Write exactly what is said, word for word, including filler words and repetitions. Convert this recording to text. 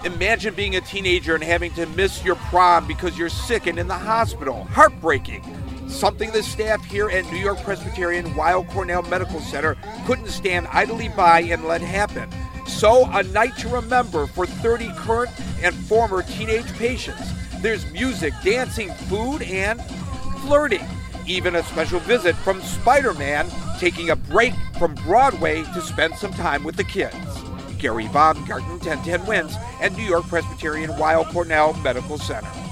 Imagine being a teenager and having to miss your prom because you're sick and in the hospital. Heartbreaking. Something the staff here at New York Presbyterian Weill Cornell Medical Center couldn't stand idly by and let happen. So, a night to remember for thirty current and former teenage patients. There's music, dancing, food, and flirting. Even a special visit from Spider-Man taking a break from Broadway to spend some time with the kids. Gary Baumgarten, ten ten Wins, and New York Presbyterian Weill Cornell Medical Center.